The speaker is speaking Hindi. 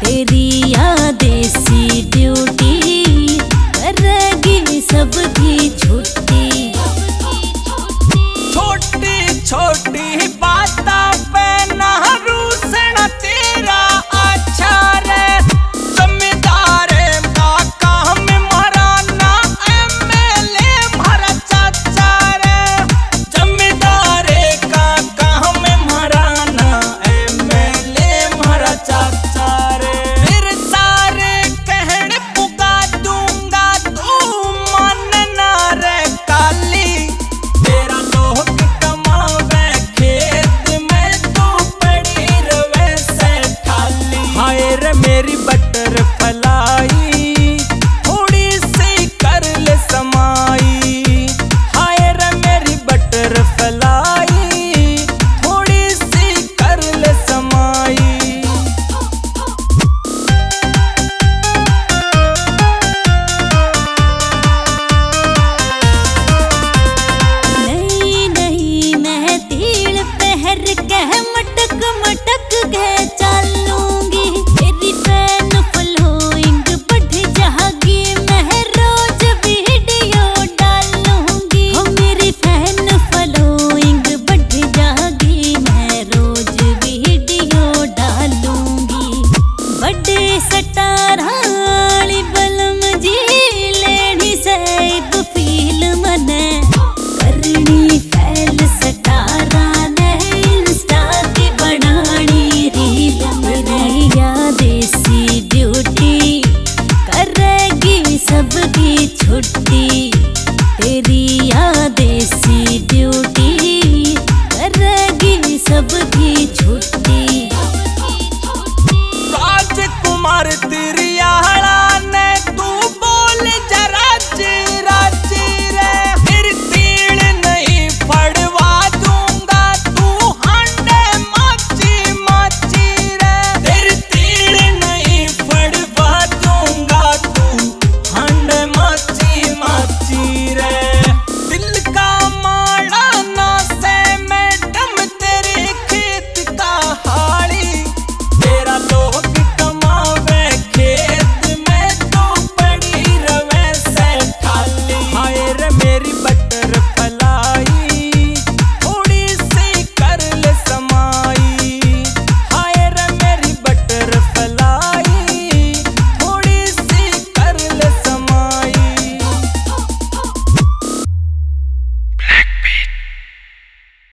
तेरी देसी ड्यूटी करेगी सबकी छुट्टी। छोटी छोटी बातों पे ना रूसना तेरा अच्छा रे। जमींदार का काम मराना एमएलए हमारा चाचा रे। जमींदार का काम मराना एमएलए हमारा चाचा रे। फिर सारे कहने पुगा दूंगा तू मानना रे काली। तेरा लोग कमावे खेत में तू पड़ी रवे से खाली। हाय रे मेरी बटरफ्लाई थोड़ी सी कर ले समाई। हाय रे मेरी बटरफ्लाई थोड़ी सी कर ले समाई। नहीं नहीं मैं तील पहर के मटक मटक के चलूंगी। तेरी फैन फॉलोइंग बढ़ जाएगी, मैं रोज वीडियो डालूंगी। हो मेरी फैन फॉलोइंग बढ़ जाएगी, मैं रोज वीडियो डालूंगी। बड़े स्टार हाली बलम जी लेनी सैब फिल्म ने करनी फैल स्टारा ने इंस्टा की बनानी रील। मेरी देसी ड्यूटी करेगी सबकी छुट्टी। तेरी देसी ड्यूटी करेगी सबकी छुट्टी। राजकुमार